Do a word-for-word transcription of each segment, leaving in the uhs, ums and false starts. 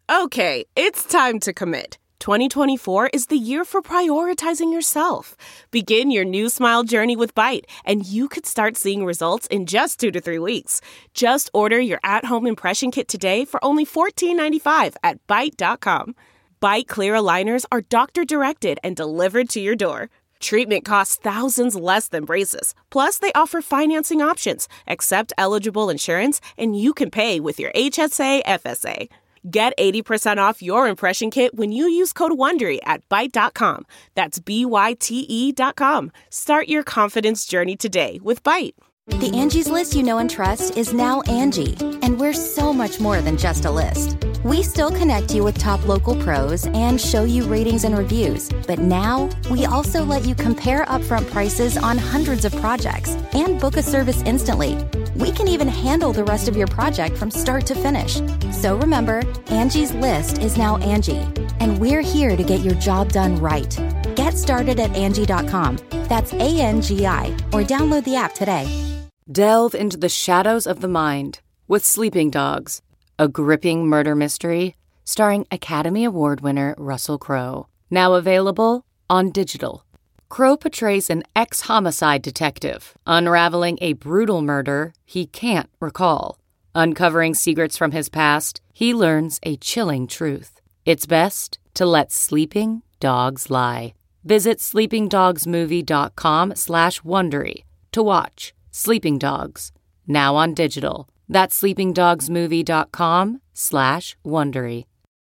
Okay, it's time to commit. twenty twenty-four is the year for prioritizing yourself. Begin your new smile journey with Byte, and you could start seeing results in just two to three weeks. Just order your at-home impression kit today for only fourteen ninety-five at byte dot com. Byte clear aligners are doctor-directed and delivered to your door. Treatment costs thousands less than braces. Plus, they offer financing options, accept eligible insurance, and you can pay with your H S A F S A. Get eighty percent off your impression kit when you use code WONDERY at byte dot com. That's B Y T E dot com. Start your confidence journey today with Byte. The Angie's List you know and trust is now Angie, and we're so much more than just a list. We still connect you with top local pros and show you ratings and reviews, but now we also let you compare upfront prices on hundreds of projects and book a service instantly. We can even handle the rest of your project from start to finish. So remember, Angie's List is now Angie, and we're here to get your job done right. Get started at Angie dot com. That's A N G I, or download the app today. Delve into the shadows of the mind with Sleeping Dogs, a gripping murder mystery starring Academy Award winner Russell Crowe. Now available on digital. Crowe portrays an ex-homicide detective unraveling a brutal murder he can't recall. Uncovering secrets from his past, he learns a chilling truth. It's best to let sleeping dogs lie. Visit sleeping dogs movie dot com slash Wondery to watch Sleeping Dogs, now on digital. That's sleeping dogs movie dot com slash Wondery.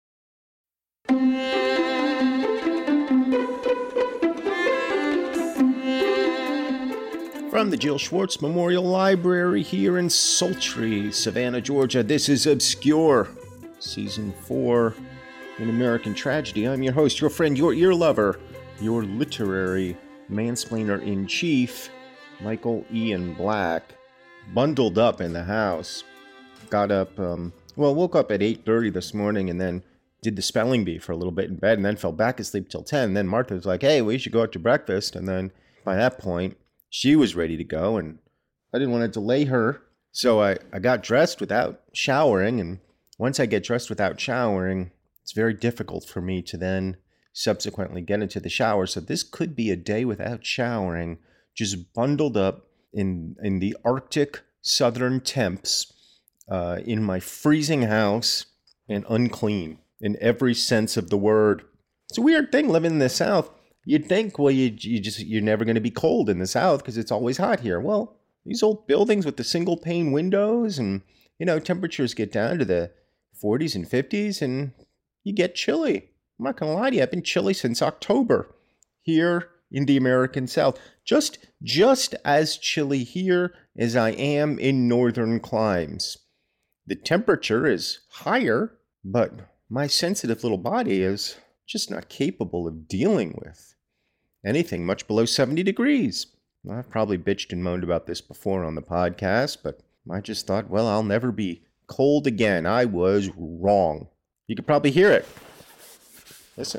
From the Jill Schwartz Memorial Library here in sultry Savannah, Georgia, this is Obscure, Season four in American Tragedy. I'm your host, your friend, your ear lover, your literary mansplainer-in-chief, Michael Ian Black, bundled up in the house. Got up, um, well, woke up at eight thirty this morning and then did the spelling bee for a little bit in bed and then fell back asleep till ten. Then Martha was like, hey, we should go out to breakfast. And then by that point, she was ready to go and I didn't want to delay her. So I, I got dressed without showering. And once I get dressed without showering, it's very difficult for me to then subsequently get into the shower. So this could be a day without showering, just bundled up in in the Arctic southern temps, uh, in my freezing house, and unclean in every sense of the word. It's a weird thing living in the South. You'd think, well, you you just you're never going to be cold in the South because it's always hot here. Well, these old buildings with the single pane windows, and you know, temperatures get down to the forties and fifties, and you get chilly. I'm not gonna lie to you, I've been chilly since October here in the American South. Just, just as chilly here as I am in northern climes. The temperature is higher, but my sensitive little body is just not capable of dealing with anything much below seventy degrees. I've probably bitched and moaned about this before on the podcast, but I just thought, well, I'll never be cold again. I was wrong. You could probably hear it. Listen.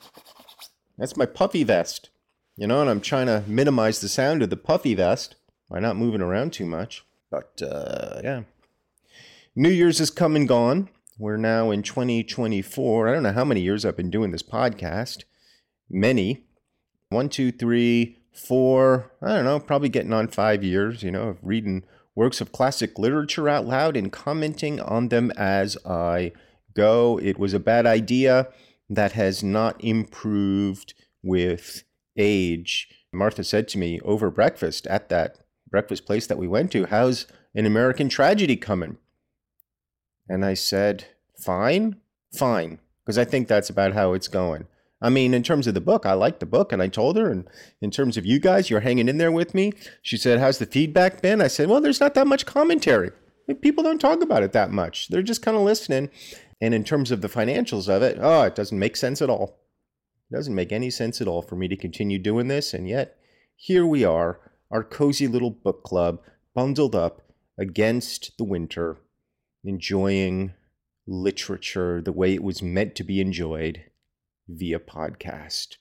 That's my puffy vest. You know, and I'm trying to minimize the sound of the puffy vest by not moving around too much. But, uh, yeah. New Year's has come and gone. We're now in twenty twenty-four. I don't know how many years I've been doing this podcast. Many. One, two, three, four. I don't know, probably getting on five years, you know, of reading works of classic literature out loud and commenting on them as I go. It was a bad idea that has not improved with age. Martha said to me over breakfast at that breakfast place that we went to, how's An American Tragedy coming? And I said, fine, fine, because I think that's about how it's going. I mean, in terms of the book, I like the book, and I told her, and in terms of you guys, you're hanging in there with me. She said, how's the feedback been? I said, well, there's not that much commentary. People don't talk about it that much. They're just kind of listening. And in terms of the financials of it, oh, it doesn't make sense at all. It doesn't make any sense at all for me to continue doing this. And yet, here we are, our cozy little book club, bundled up against the winter, enjoying literature the way it was meant to be enjoyed via podcast.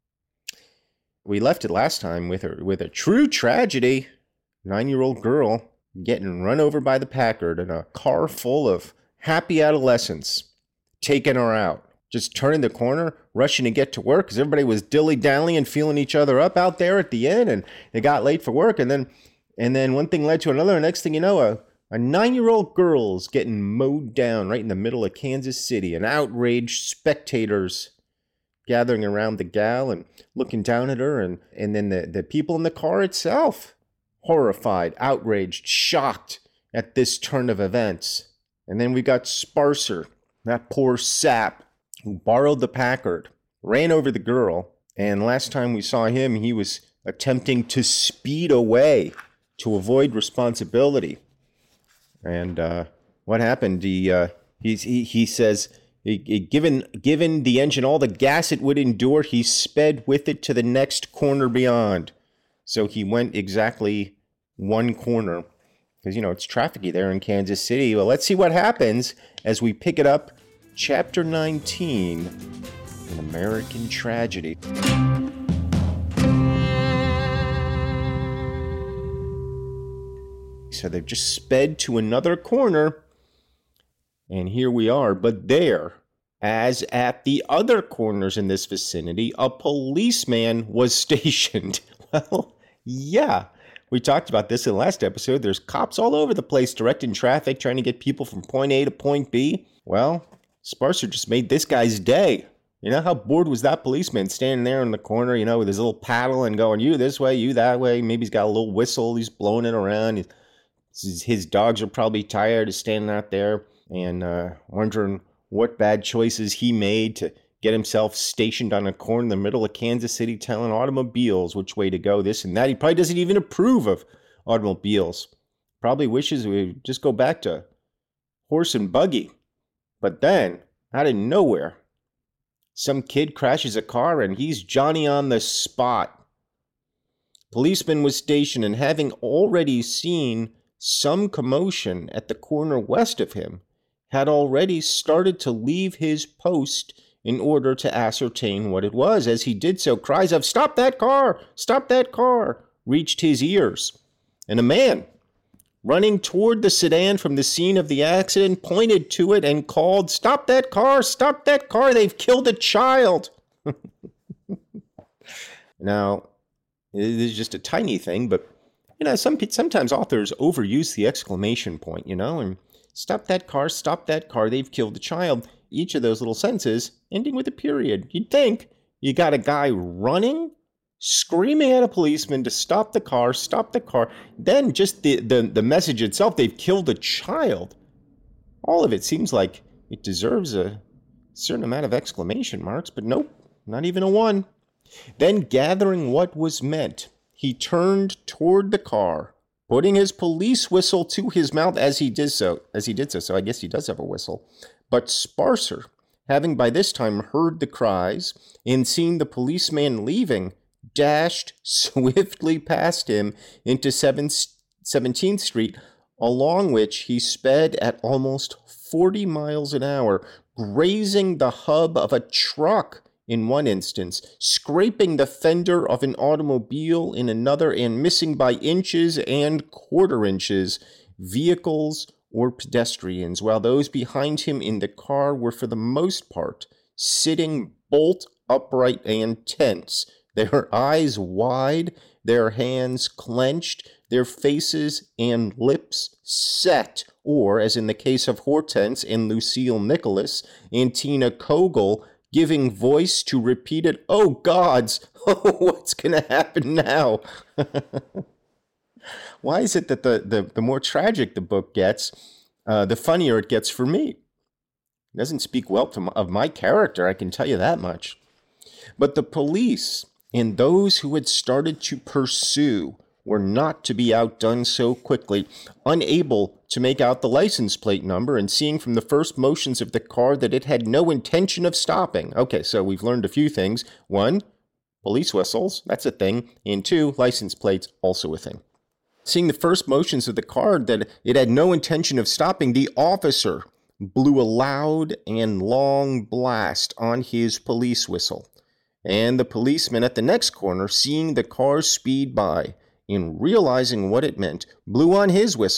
We left it last time with a, with a true tragedy. Nine-year-old girl getting run over by the Packard in a car full of happy adolescents. taking her out. Just turning the corner, rushing to get to work because everybody was dilly-dallying, feeling each other up out there at the end, and they got late for work. And then and then one thing led to another. And next thing you know, a, a nine-year-old girl's getting mowed down right in the middle of Kansas City, and outraged spectators gathering around the gal and looking down at her. And, and then the, the people in the car itself, horrified, outraged, shocked at this turn of events. And then we got Sparser, that poor sap, who borrowed the Packard, ran over the girl, and last time we saw him, he was attempting to speed away to avoid responsibility. And uh, what happened? He uh, he he, he says, he, he, given given the engine all the gas it would endure, he sped with it to the next corner beyond. So he went exactly one corner, because you know it's trafficy there in Kansas City. Well, let's see what happens as we pick it up. Chapter nineteen, An American Tragedy. So they've just sped to another corner, and here we are. But there, as at the other corners in this vicinity, a policeman was stationed. Well, yeah, we talked about this in the last episode. There's cops all over the place directing traffic, trying to get people from point A to point B. Well, Sparser just made this guy's day. You know, how bored was that policeman standing there in the corner, you know, with his little paddle and going, you this way, you that way. Maybe he's got a little whistle. He's blowing it around. His, his dogs are probably tired of standing out there and uh, wondering what bad choices he made to get himself stationed on a corner in the middle of Kansas City telling automobiles which way to go, this and that. He probably doesn't even approve of automobiles. Probably wishes we would just go back to horse and buggy. But then, out of nowhere, some kid crashes a car and he's Johnny on the spot. Policeman was stationed, and having already seen some commotion at the corner west of him, had already started to leave his post in order to ascertain what it was. As he did so, cries of, "Stop that car! Stop that car!" reached his ears. And a man, running toward the sedan from the scene of the accident, pointed to it and called, "Stop that car! Stop that car! They've killed a child!" Now, it is just a tiny thing, but, you know, some sometimes authors overuse the exclamation point, you know, and "stop that car, stop that car, they've killed a child." Each of those little sentences ending with a period. You'd think you got a guy running, screaming at a policeman to stop the car, stop the car. Then just the, the, the message itself, they've killed a child. All of it seems like it deserves a certain amount of exclamation marks, but nope, not even a one. Then, gathering what was meant, he turned toward the car, putting his police whistle to his mouth as he did so. As he did so, so I guess he does have a whistle. But Sparser, having by this time heard the cries and seen the policeman leaving, dashed swiftly past him into seventeenth Street, along which he sped at almost forty miles an hour, grazing the hub of a truck in one instance, scraping the fender of an automobile in another, and missing by inches and quarter inches vehicles or pedestrians, while those behind him in the car were for the most part sitting bolt upright and tense, their eyes wide, their hands clenched, their faces and lips set, or, as in the case of Hortense and Lucille Nicholas and Tina Kogel, giving voice to repeated, "Oh gods, oh, what's going to happen now?" Why is it that the, the, the more tragic the book gets, uh, the funnier it gets for me? It doesn't speak well to my, of my character, I can tell you that much. But the police and those who had started to pursue were not to be outdone so quickly. Unable to make out the license plate number, and seeing from the first motions of the car that it had no intention of stopping. Okay, so we've learned a few things. One, police whistles, that's a thing. And two, license plates, also a thing. Seeing the first motions of the car that it had no intention of stopping, the officer blew a loud and long blast on his police whistle. And the policeman at the next corner, seeing the car speed by, and realizing what it meant, blew on his whistle.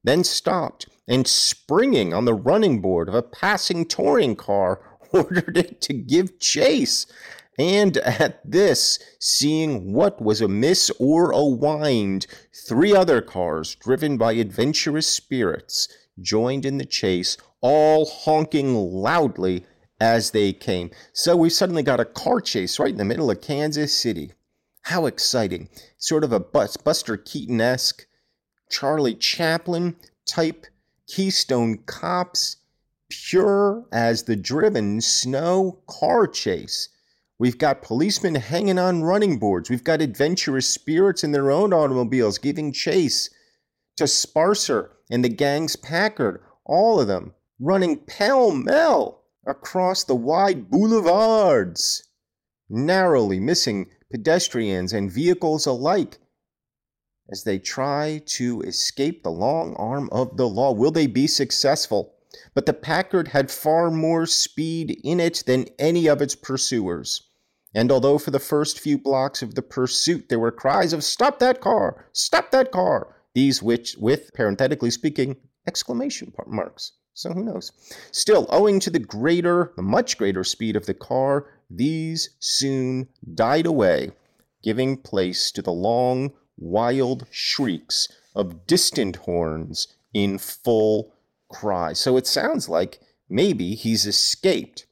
then stopped and, springing on the running board of a passing touring car, ordered it to give chase. And at this, seeing what was amiss or a wind, three other cars, driven by adventurous spirits, joined in the chase, all honking loudly as they came. So we suddenly got a car chase right in the middle of Kansas City. How exciting. Sort of a Buster Keaton-esque, Charlie Chaplin type Keystone Cops, pure as the driven snow car chase. We've got policemen hanging on running boards. We've got adventurous spirits in their own automobiles giving chase to Sparser and the gang's Packard, all of them running pell-mell across the wide boulevards, narrowly missing pedestrians and vehicles alike as they try to escape the long arm of the law. Will they be successful? But the Packard had far more speed in it than any of its pursuers. And although for the first few blocks of the pursuit there were cries of "Stop that car! Stop that car!" these which, with, parenthetically speaking, exclamation marks. So who knows? Still, owing to the greater, the much greater speed of the car, these soon died away, giving place to the long, wild shrieks of distant horns in full cry. So it sounds like maybe he's escaped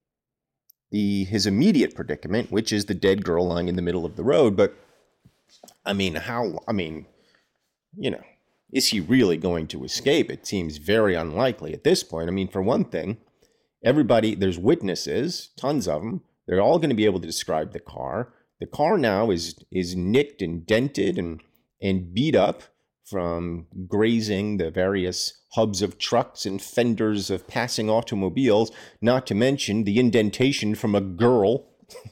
the his immediate predicament, which is the dead girl lying in the middle of the road. But I mean, how, I mean, you know, is he really going to escape? It seems very unlikely at this point. I mean, for one thing, everybody, there's witnesses, tons of them. They're all going to be able to describe the car. The car now is is nicked and dented and and beat up from grazing the various hubs of trucks and fenders of passing automobiles, not to mention the indentation from a girl,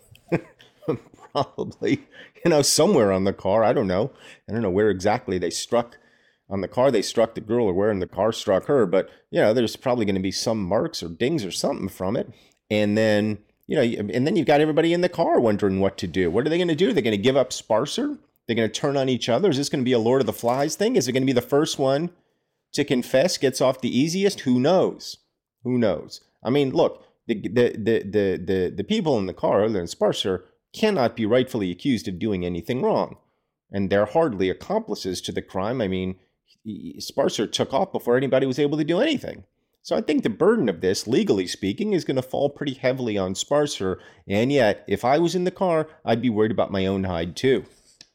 probably, you know, somewhere on the car. I don't know. I don't know where exactly they struck on the car. They struck the girl or where in the car struck her. But, you know, there's probably going to be some marks or dings or something from it. And then, you know, and then you've got everybody in the car wondering what to do. What are they going to do? They're going to give up Sparser? They're going to turn on each other? Is this going to be a Lord of the Flies thing? Is it going to be the first one to confess gets off the easiest? Who knows? Who knows? I mean, look, the the the the the, the people in the car, other than Sparser, cannot be rightfully accused of doing anything wrong. And they're hardly accomplices to the crime. I mean, Sparser took off before anybody was able to do anything. So I think the burden of this, legally speaking, is going to fall pretty heavily on Sparser. And yet, if I was in the car, I'd be worried about my own hide too.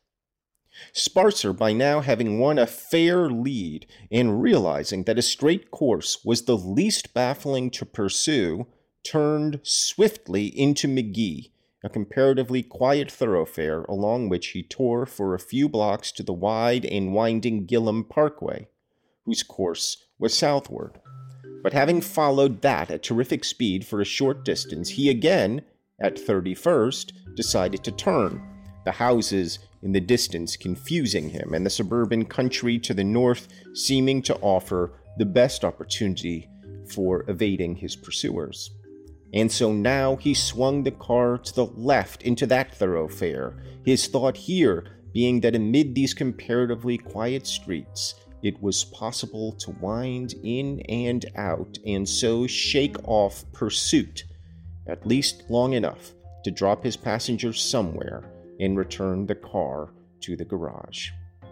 Sparser, by now having won a fair lead and realizing that a straight course was the least baffling to pursue, turned swiftly into McGee, a comparatively quiet thoroughfare along which he tore for a few blocks to the wide and winding Gillum Parkway, whose course was southward. But having followed that at terrific speed for a short distance, he again, at thirty-first, decided to turn, the houses in the distance confusing him, and the suburban country to the north seeming to offer the best opportunity for evading his pursuers. And so now he swung the car to the left into that thoroughfare, his thought here being that amid these comparatively quiet streets, it was possible to wind in and out and so shake off pursuit, at least long enough to drop his passengers somewhere and return the car to the garage.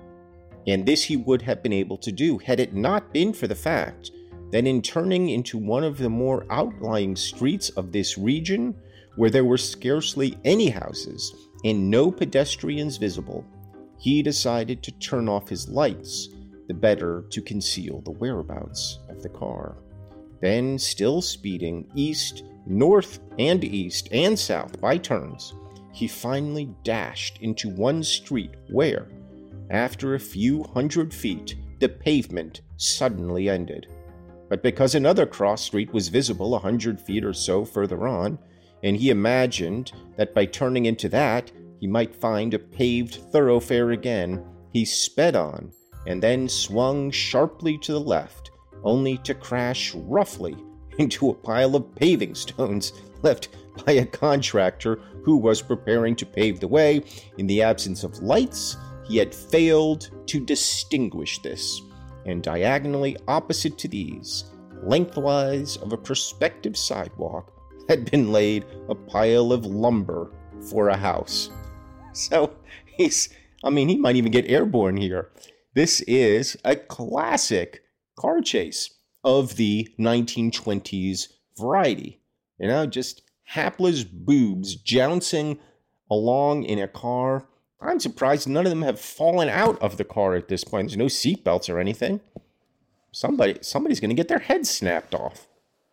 And this he would have been able to do had it not been for the fact that in turning into one of the more outlying streets of this region, where there were scarcely any houses and no pedestrians visible, he decided to turn off his lights, the better to conceal the whereabouts of the car. Then, still speeding east, north, and east, and south by turns, he finally dashed into one street where, after a few hundred feet, the pavement suddenly ended. But because another cross street was visible a hundred feet or so further on, and he imagined that by turning into that, he might find a paved thoroughfare again, he sped on, and then swung sharply to the left, only to crash roughly into a pile of paving stones left by a contractor who was preparing to pave the way. In the absence of lights, he had failed to distinguish this, and diagonally opposite to these, lengthwise of a prospective sidewalk, had been laid a pile of lumber for a house. So he's, I mean, he might even get airborne here. This is a classic car chase of the nineteen twenties variety. You know, just hapless boobs jouncing along in a car. I'm surprised none of them have fallen out of the car at this point. There's no seatbelts or anything. Somebody, somebody's going to get their head snapped off.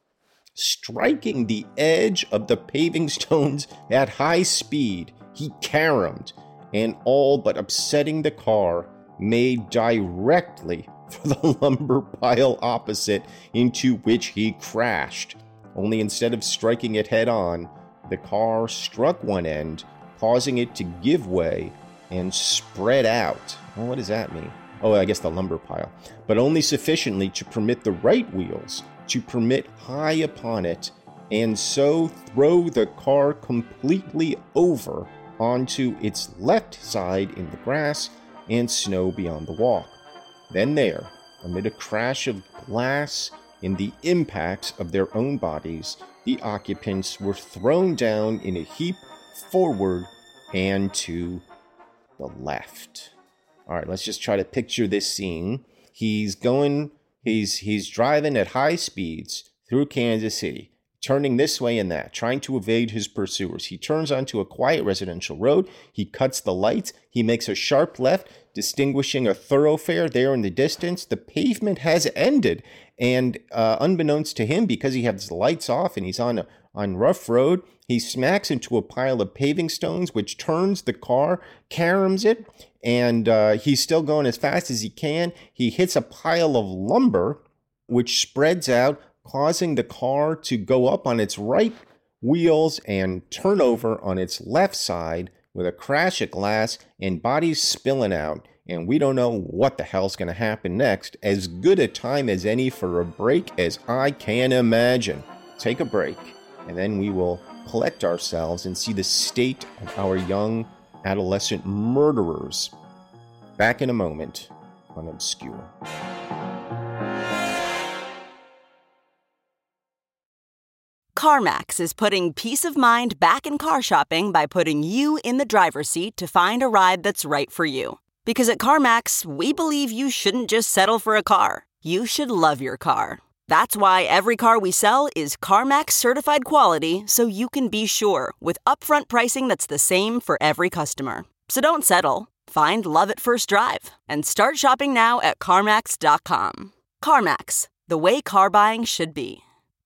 Striking the edge of the paving stones at high speed, he caromed, and all but upsetting the car, made directly for the lumber pile opposite, into which he crashed. Only instead of striking it head on, the car struck one end, causing it to give way and spread out. Well, what does that mean? Oh, I guess the lumber pile. But only sufficiently to permit the right wheels to permit high upon it, and so throw the car completely over onto its left side in the grass and snow beyond the walk. Then there, amid a crash of glass and the impacts of their own bodies, the occupants were thrown down in a heap forward and to the left. All right, let's just try to picture this scene. He's going, he's he's driving at high speeds through Kansas City, turning this way and that, trying to evade his pursuers. He turns onto a quiet residential road. He cuts the lights. He makes a sharp left, distinguishing a thoroughfare there in the distance. The pavement has ended, and uh, unbeknownst to him, because he has the lights off and he's on a on rough road, he smacks into a pile of paving stones, which turns the car, caroms it, and uh, he's still going as fast as he can. He hits a pile of lumber, which spreads out, causing the car to go up on its right wheels and turn over on its left side with a crash of glass and bodies spilling out. And we don't know what the hell's going to happen next. As good a time as any for a break as I can imagine. Take a break, and then we will collect ourselves and see the state of our young adolescent murderers. Back in a moment on Obscure. CarMax is putting peace of mind back in car shopping by putting you in the driver's seat to find a ride that's right for you. Because at CarMax, we believe you shouldn't just settle for a car. You should love your car. That's why every car we sell is CarMax certified quality, so you can be sure with upfront pricing that's the same for every customer. So don't settle. Find love at first drive and start shopping now at CarMax dot com. CarMax, the way car buying should be.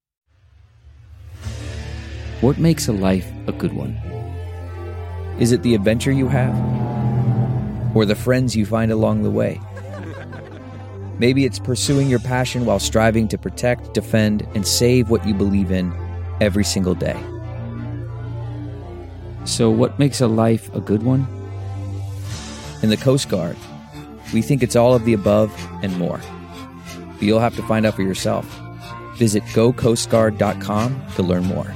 What makes a life a good one? Is it the adventure you have? Or the friends you find along the way? Maybe it's pursuing your passion while striving to protect, defend, and save what you believe in every single day. So what makes a life a good one? In the Coast Guard, we think it's all of the above and more. But you'll have to find out for yourself. Visit go coast guard dot com to learn more.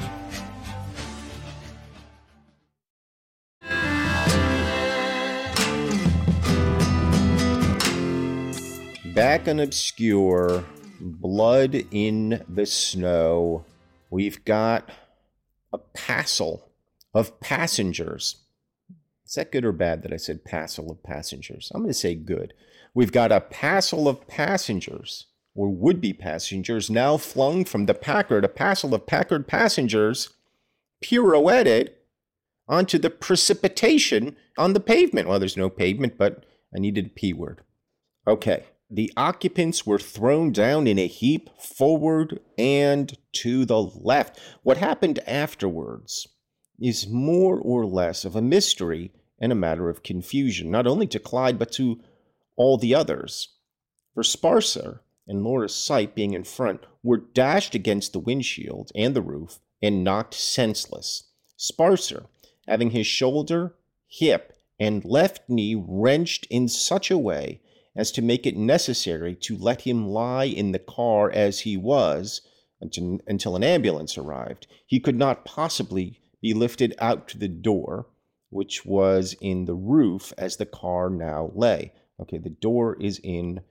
Back on Obscure, Blood in the Snow, we've got a passel of passengers. Is that good or bad that I said passel of passengers? I'm going to say good. We've got a passel of passengers, or would-be passengers, now flung from the Packard, a passel of Packard passengers pirouetted onto the precipitation on the pavement. Well, there's no pavement, but I needed a P word. Okay. The occupants were thrown down in a heap forward and to the left. What happened afterwards is more or less of a mystery and a matter of confusion, not only to Clyde, but to all the others. For Sparser and Laura Sipe, being in front, were dashed against the windshield and the roof and knocked senseless. Sparser, having his shoulder, hip, and left knee wrenched in such a way as to make it necessary to let him lie in the car as he was until, until an ambulance arrived. He could not possibly be lifted out to the door, which was in the roof as the car now lay. Okay, the door is in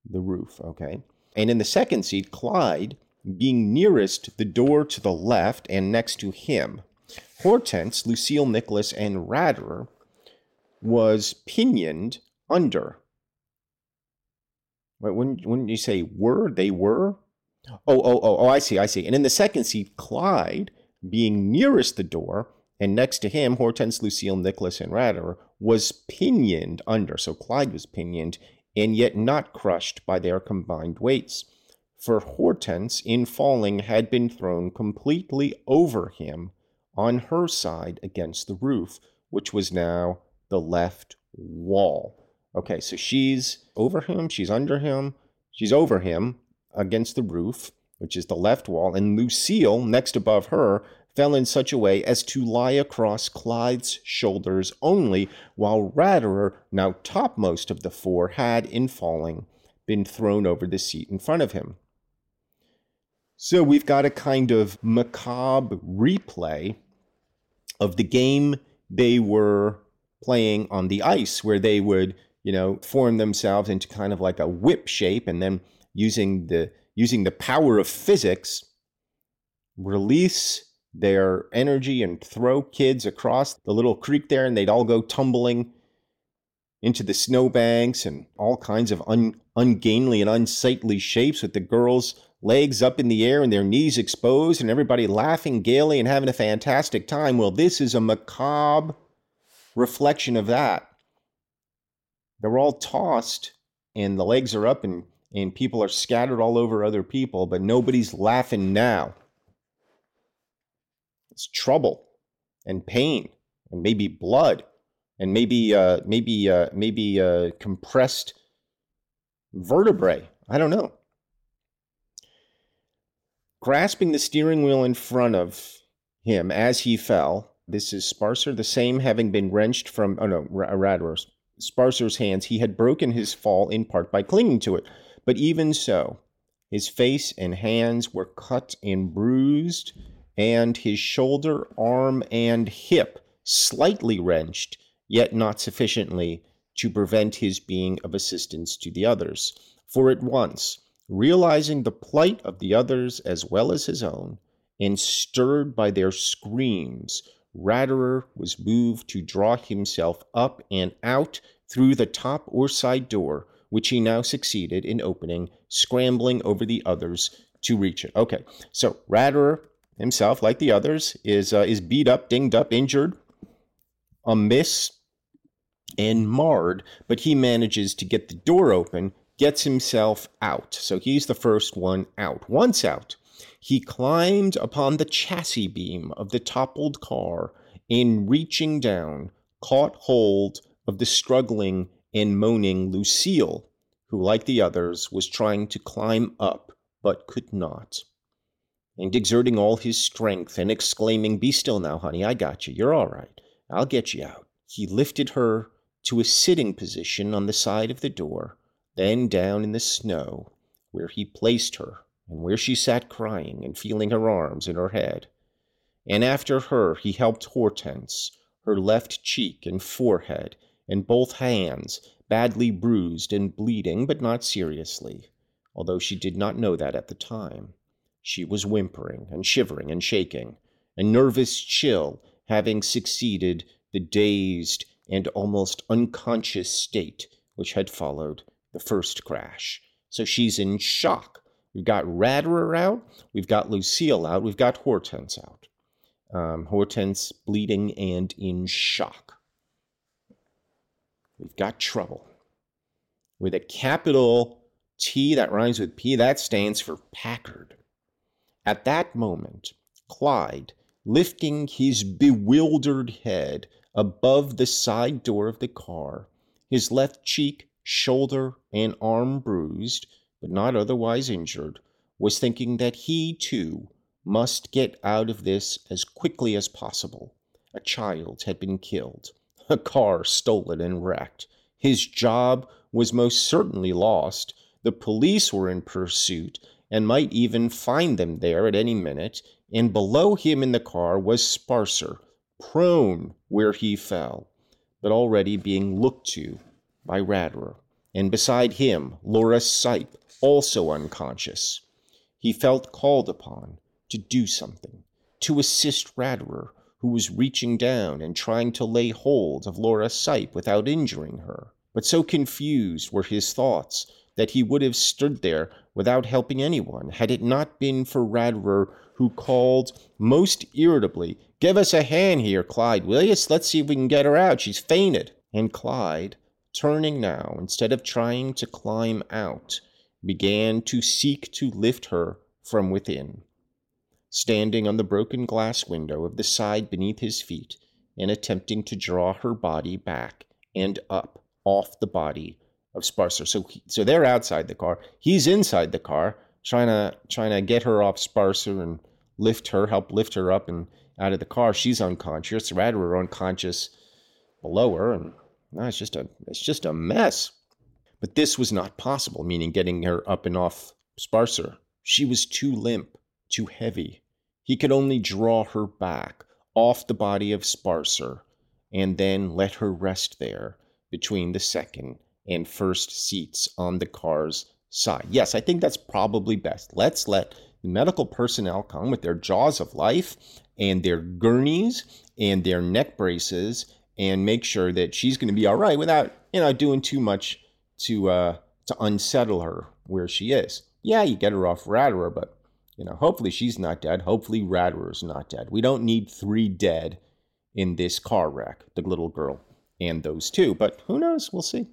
the roof, okay? And in the second seat, Clyde being nearest the door to the left and next to him. Hortense, Lucille, Nicholas, and Raderer was pinioned under. Wait, wouldn't, wouldn't you say were? They were? Oh, oh, oh, oh, I see, I see. And in the second seat, Clyde, being nearest the door, and next to him, Hortense, Lucille, Nicholas, and Raderer, was pinioned under. So Clyde was pinioned, and yet not crushed by their combined weights. For Hortense, in falling, had been thrown completely over him on her side against the roof, which was now the left wall. Okay, so she's over him, she's under him, she's over him against the roof, which is the left wall, and Lucille, next above her, fell in such a way as to lie across Clyde's shoulders only, while Raderer, now topmost of the four, had, in falling, been thrown over the seat in front of him. So we've got a kind of macabre replay of the game they were playing on the ice, where they would, you know, form themselves into kind of like a whip shape, and then using the using the power of physics, release their energy and throw kids across the little creek there, and they'd all go tumbling into the snowbanks and all kinds of un, ungainly and unsightly shapes, with the girls' legs up in the air and their knees exposed, and everybody laughing gaily and having a fantastic time. Well, this is a macabre reflection of that. They're all tossed, and the legs are up, and, and people are scattered all over other people, but nobody's laughing now. It's trouble and pain and maybe blood and maybe uh, maybe uh, maybe uh, compressed vertebrae. I don't know. Grasping the steering wheel in front of him as he fell, this is Sparser, the same having been wrenched from, oh no, Raderer, Sparser's hands, he had broken his fall in part by clinging to it. But even so, his face and hands were cut and bruised, and his shoulder, arm, and hip slightly wrenched, yet not sufficiently to prevent his being of assistance to the others. For at once, realizing the plight of the others as well as his own, and stirred by their screams, Raderer was moved to draw himself up and out through the top or side door, which he now succeeded in opening, scrambling over the others to reach it. Okay, so Raderer himself, like the others, is uh, is beat up, dinged up, injured, amiss, and marred, but he manages to get the door open, gets himself out. So he's the first one out. Once out, he climbed upon the chassis beam of the toppled car and, reaching down, caught hold of the struggling and moaning Lucille, who, like the others, was trying to climb up but could not. And exerting all his strength and exclaiming, "Be still now, honey, I got you. You're all right. I'll get you out." He lifted her to a sitting position on the side of the door, then down in the snow, where he placed her, and where she sat crying and feeling her arms and her head. And after her he helped Hortense, her left cheek and forehead, and both hands, badly bruised and bleeding, but not seriously, although she did not know that at the time. She was whimpering and shivering and shaking, a nervous chill having succeeded the dazed and almost unconscious state which had followed the first crash. So she's in shock. We've got Raderer out, we've got Lucille out, we've got Hortense out. Um, Hortense bleeding and in shock. We've got trouble. With a capital T that rhymes with P, that stands for Packard. At that moment, Clyde, lifting his bewildered head above the side door of the car, his left cheek, shoulder, and arm bruised, but not otherwise injured, was thinking that he, too, must get out of this as quickly as possible. A child had been killed, a car stolen and wrecked. His job was most certainly lost. The police were in pursuit and might even find them there at any minute, and below him in the car was Sparser, prone where he fell, but already being looked to by Raderer, and beside him, Laura Sipe, also unconscious. He felt called upon to do something, to assist Raderer, who was reaching down and trying to lay hold of Laura Sipe without injuring her. But so confused were his thoughts that he would have stood there without helping anyone had it not been for Raderer, who called most irritably, "Give us a hand here, Clyde, will you? Let's see if we can get her out. She's fainted." And Clyde, turning now, instead of trying to climb out, began to seek to lift her from within. Standing on the broken glass window of the side beneath his feet and attempting to draw her body back and up off the body of Sparser. So he, so they're outside the car. He's inside the car trying to trying to get her off Sparser and lift her, help lift her up and out of the car. She's unconscious. Raderer unconscious below her, and no, it's just a it's just a mess. But this was not possible, meaning getting her up and off Sparser. She was too limp, too heavy. He could only draw her back off the body of Sparser and then let her rest there between the second and first seats on the car's side. Yes, I think that's probably best. Let's let the medical personnel come with their jaws of life and their gurneys and their neck braces and make sure that she's going to be all right without, you know, doing too much to uh, to unsettle her where she is. Yeah, you get her off Raderer, but you know, hopefully she's not dead. Hopefully Raderer's not dead. We don't need three dead in this car wreck, the little girl and those two. But who knows? We'll see.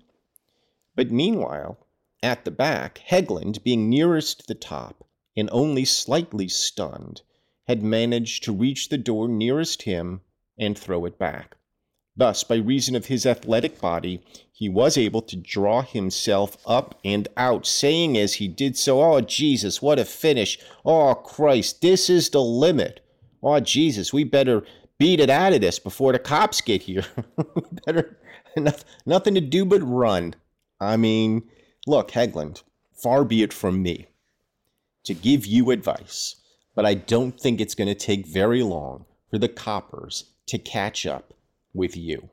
But meanwhile, at the back, Hegland, being nearest the top and only slightly stunned, had managed to reach the door nearest him and throw it back. Thus, by reason of his athletic body, he was able to draw himself up and out, saying as he did so, "Oh, Jesus, what a finish. Oh, Christ, this is the limit. Oh, Jesus, we better beat it out of this before the cops get here. We better, nothing to do but run." I mean, look, Hegland, far be it from me to give you advice, but I don't think it's going to take very long for the coppers to catch up with you.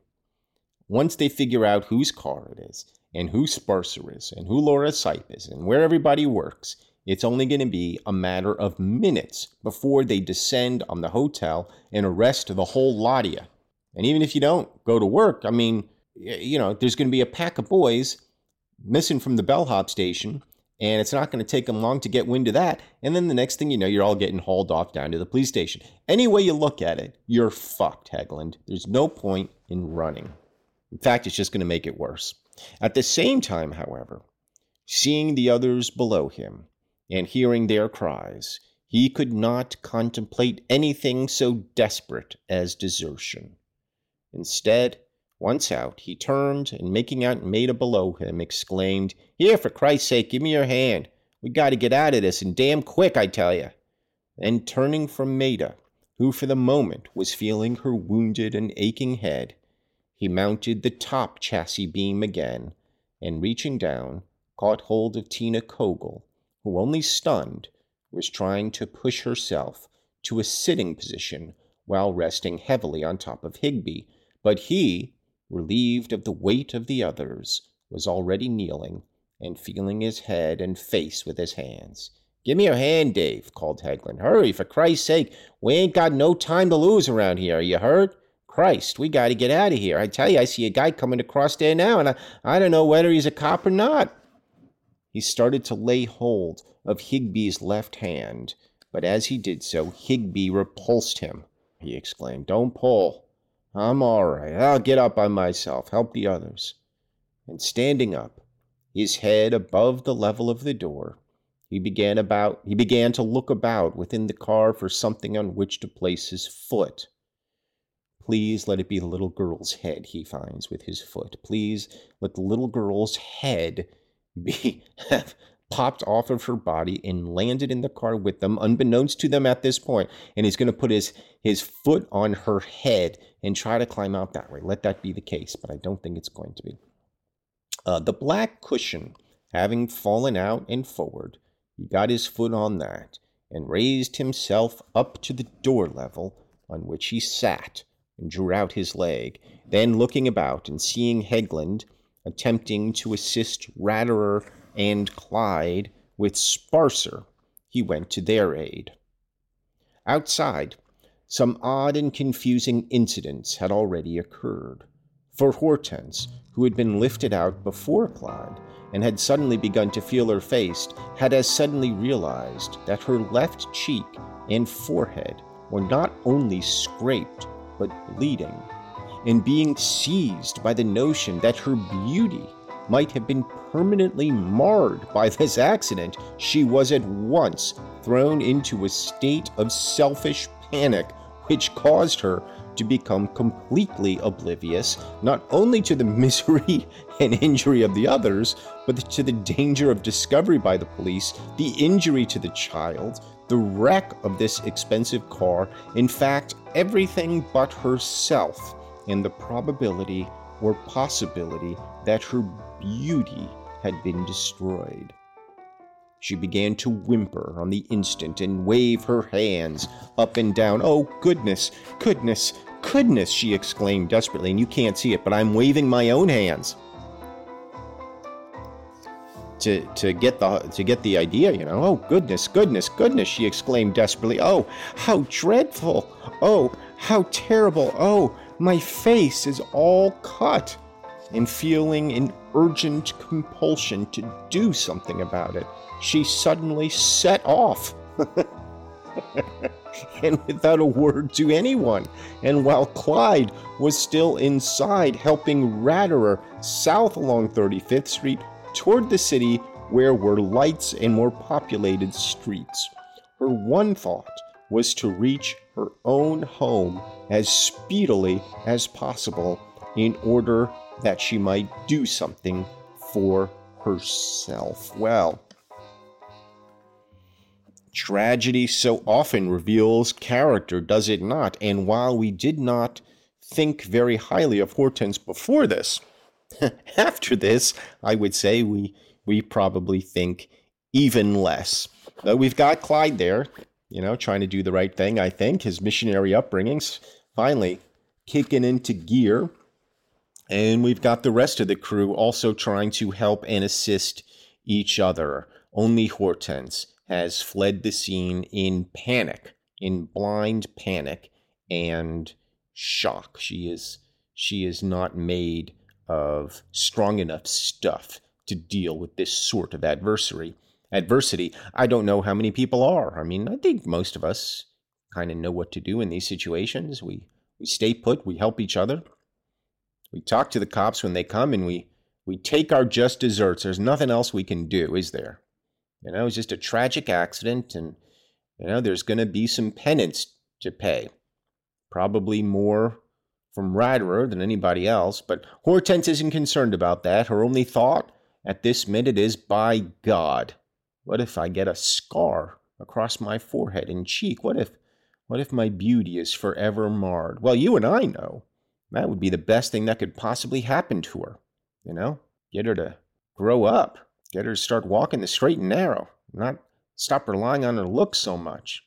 Once they figure out whose car it is, and who Sparser is, and who Laura Sipe is, and where everybody works, it's only going to be a matter of minutes before they descend on the hotel and arrest the whole lot of you. And even if you don't go to work, I mean, you know, there's going to be a pack of boys missing from the bellhop station, and it's not going to take them long to get wind of that. And then the next thing you know, you're all getting hauled off down to the police station. Any way you look at it, you're fucked, Hegland. There's no point in running. In fact, it's just going to make it worse. At the same time, however, seeing the others below him and hearing their cries, he could not contemplate anything so desperate as desertion. Instead, once out, he turned and, making out Maida below him, exclaimed, "Here, for Christ's sake, give me your hand. We got to get out of this, and damn quick, I tell you." Then turning from Maida, who for the moment was feeling her wounded and aching head, he mounted the top chassis beam again, and reaching down, caught hold of Tina Kogel, who, only stunned, was trying to push herself to a sitting position while resting heavily on top of Higby, but he, relieved of the weight of the others, was already kneeling and feeling his head and face with his hands. "Give me your hand, Dave," called Hegland. "Hurry, for Christ's sake. We ain't got no time to lose around here, you heard? Christ, we got to get out of here. I tell you, I see a guy coming across there now, and I, I don't know whether he's a cop or not." He started to lay hold of Higby's left hand, but as he did so, Higby repulsed him. He exclaimed, "Don't pull. I'm all right. I'll get up by myself. Help the others." And standing up, his head above the level of the door, he began about he began to look about within the car for something on which to place his foot. Please let it be the little girl's head he finds with his foot. Please let the little girl's head be popped off of her body and landed in the car with them, unbeknownst to them at this point. And he's going to put his, his foot on her head and try to climb out that way. Let that be the case, but I don't think it's going to be. Uh, the black cushion having fallen out and forward, he got his foot on that and raised himself up to the door level on which he sat and drew out his leg. Then looking about and seeing Hegland attempting to assist Ratterer and Clyde with Sparser, he went to their aid. Outside, some odd and confusing incidents had already occurred. For Hortense, who had been lifted out before Clyde and had suddenly begun to feel her face, had as suddenly realized that her left cheek and forehead were not only scraped but bleeding, and being seized by the notion that her beauty might have been permanently marred by this accident, she was at once thrown into a state of selfish panic, which caused her to become completely oblivious not only to the misery and injury of the others, but to the danger of discovery by the police, the injury to the child, the wreck of this expensive car, in fact, everything but herself, and the probability or possibility that her beauty had been destroyed. She began to whimper on the instant and wave her hands up and down. "Oh, goodness, goodness, goodness," she exclaimed desperately, and you can't see it, but I'm waving my own hands to to get the to get the idea, you know. "Oh, goodness, goodness, goodness," she exclaimed desperately. "Oh, how dreadful. Oh, how terrible. Oh, my face is all cut." And feeling an urgent compulsion to do something about it, she suddenly set off, and without a word to anyone. And while Clyde was still inside, helping Ratterer south along thirty-fifth Street toward the city where were lights and more populated streets, her one thought was to reach her own home as speedily as possible in order that she might do something for herself. Well, tragedy so often reveals character, does it not? And while we did not think very highly of Hortense before this, after this, I would say we we probably think even less. Though we've got Clyde there, you know, trying to do the right thing, I think. His missionary upbringing's finally kicking into gear. And we've got the rest of the crew also trying to help and assist each other. Only Hortense has fled the scene in panic, in blind panic and shock. She is she is not made of strong enough stuff to deal with this sort of adversary. Adversity. I don't know how many people are. I mean, I think most of us kind of know what to do in these situations. We we stay put, we help each other. We talk to the cops when they come, and we, we take our just desserts. There's nothing else we can do, is there? You know, it's just a tragic accident, and, you know, there's going to be some penance to pay. Probably more from Ratterer than anybody else, but Hortense isn't concerned about that. Her only thought at this minute is, by God, what if I get a scar across my forehead and cheek? What if, what if my beauty is forever marred? Well, you and I know. That would be the best thing that could possibly happen to her, you know? Get her to grow up. Get her to start walking the straight and narrow. Not stop relying on her looks so much.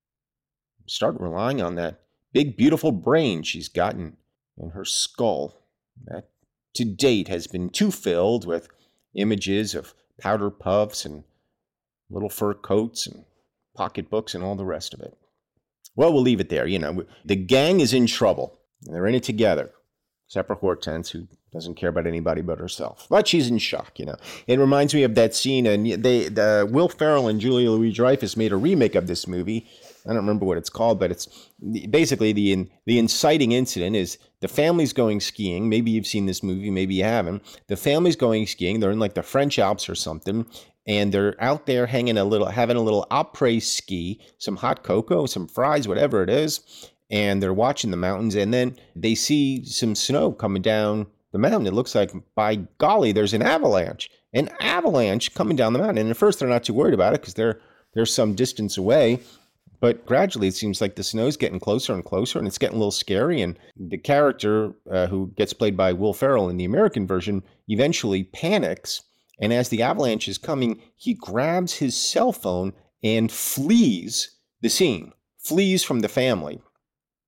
Start relying on that big, beautiful brain she's gotten in her skull that to date has been too filled with images of powder puffs and little fur coats and pocketbooks and all the rest of it. Well, we'll leave it there. You know, the gang is in trouble. And they're in it together, except for Hortense, who doesn't care about anybody but herself. But she's in shock, you know. It reminds me of that scene, and they, the, Will Ferrell and Julia Louis-Dreyfus made a remake of this movie. I don't remember what it's called, but it's basically the the inciting incident is the family's going skiing. Maybe you've seen this movie, maybe you haven't. The family's going skiing. They're in like the French Alps or something, and they're out there hanging a little, having a little après ski, some hot cocoa, some fries, whatever it is. And they're watching the mountains, and then they see some snow coming down the mountain. It looks like, by golly, there's an avalanche. An avalanche coming down the mountain. And at first, they're not too worried about it because they're, they're some distance away. But gradually, it seems like the snow's getting closer and closer, and it's getting a little scary. And the character uh, who gets played by Will Ferrell in the American version eventually panics. And as the avalanche is coming, he grabs his cell phone and flees the scene, flees from the family.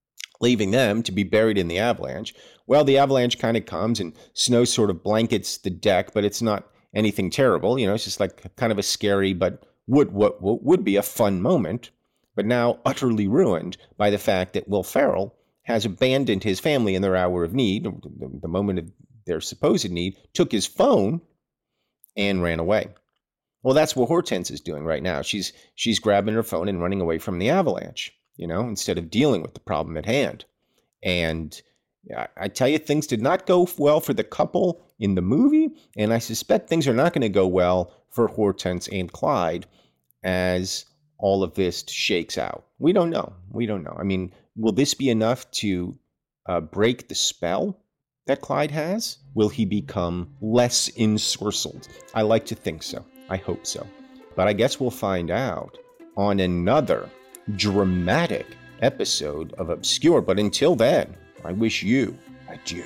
leaving them to be buried in the avalanche. Well, the avalanche kind of comes and snow sort of blankets the deck, but it's not anything terrible. You know, it's just like kind of a scary, but would what, what would be a fun moment, but now utterly ruined by the fact that Will Ferrell has abandoned his family in their hour of need, the, the moment of their supposed need, took his phone and ran away. Well, that's what Hortense is doing right now. She's she's grabbing her phone and running away from the avalanche, you know, instead of dealing with the problem at hand. And I, I tell you, things did not go well for the couple in the movie, and I suspect things are not going to go well for Hortense and Clyde as all of this shakes out. We don't know. We don't know. I mean, will this be enough to uh, break the spell that Clyde has? Will he become less ensorcelled? I like to think so. I hope so. But I guess we'll find out on another dramatic episode of Obscure. But until then, I wish you adieu.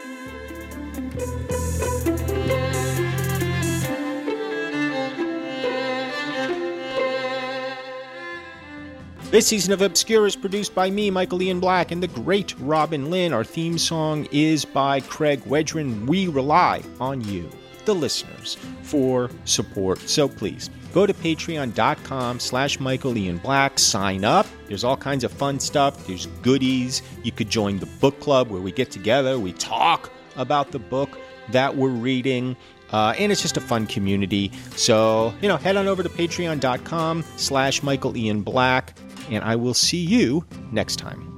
This season of Obscure is produced by me, Michael Ian Black, and the great Robin Lynn. Our theme song is by Craig Wedren. We rely on you, the listeners, for support. So please, go to patreon.com slash Michael Ian Black. Sign up. There's all kinds of fun stuff. There's goodies. You could join the book club where we get together. We talk about the book that we're reading. Uh, and it's just a fun community. So, you know, head on over to patreon.com slash Michael Ian Black. And I will see you next time.